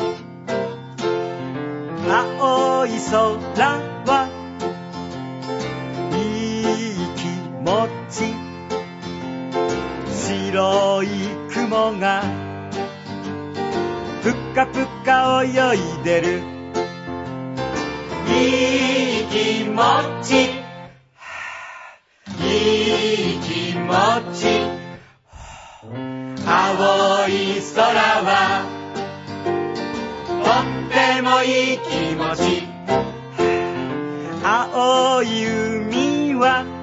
青い空はいい気持ち、白い雲がぷかぷか泳いでる。いい気持ち、いい気持ち、青い空はとってもいい気持ち、青い海は